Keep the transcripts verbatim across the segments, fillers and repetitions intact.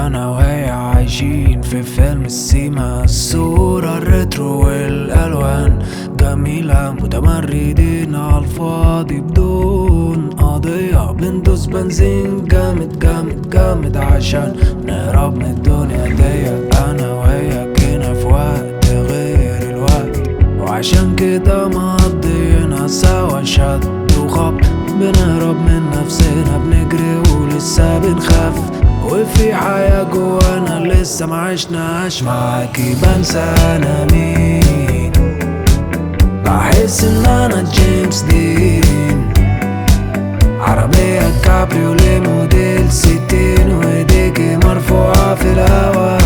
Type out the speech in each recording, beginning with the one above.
انا وهي عايشين في فيلم السيما، الصورة الريترو والالوان جميلة، متمردين عالفاضي بدون قضية، بندوس بنزين جامد جامد جامد عشان نهرب من الدنيا دي. انا وهي كنا في وقت غير الوقت، وعشان كده مقضينا سوا شد وخبط، بنهرب من نفسنا بنجري ولسه بنخاف، وفي حياة جوانا لسه معشناش. معاكي بنسى انا مين، بحس ان انا جيمس دين، عربية كابريوليه موديل ستين، وايديكي مرفوعة في الهوا،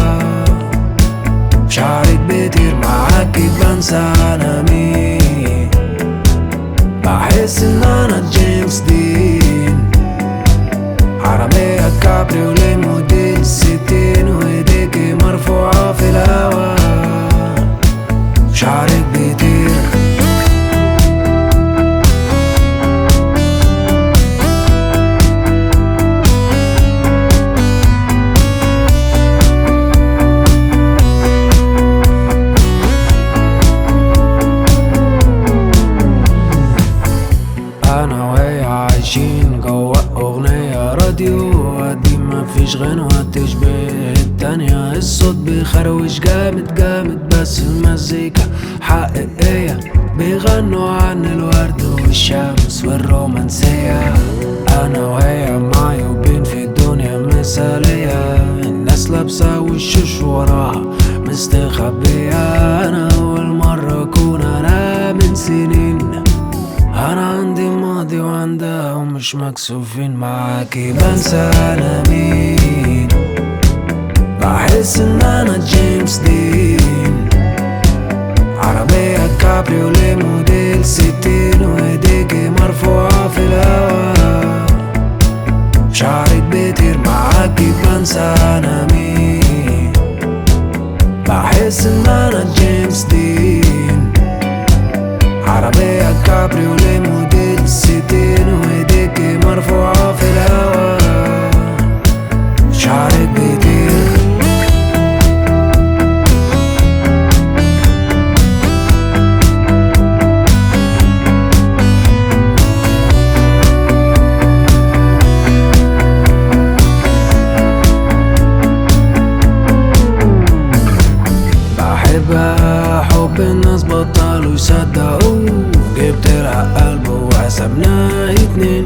شعرك بيطير. معاكي بنسى انا مين، بحس ان انا جيمس دين، عربية كابريوليه موديل ستين، وايديكي مرفوعة في الهوا، شعرك بيطير. انا وهي عايشين جوا اغنية راديو قديم، مفيش غنوة تشبه التانية، الصوت بيخروش جامد جامد بس المزيكا حقيقية، بيغنوا عن الورد والشمس والرومانسية. انا وهي معيوبين في الدنيا مثالية، الناس لابسة وشوش وراها مستخبية. انا اول مرة اكون انا من سنين، انا عندي ماضي وعندها ومش مكسوفين. معاكي بنسى انا مين، بحس ان انا جيمس دين، عربية كابريوليه موديل ستين، وايديكي مرفوعة في الهوا، شعرك بيطير. معاكي بنسى انا مين، بحس ان انا جيمس دين، عربية كابريوليه موديل ستين، وايديكي مرفوعة في الهوا، شعرك بيطير. بحبها حب الناس بطلوا يصدقوا، جبت لها قلب وحسبناها اتنين،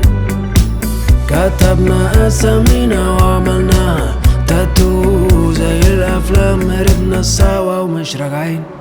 كتبنا اسامينا وعملناها تاتو زي الافلام، هربنا سوا ومش راجعين.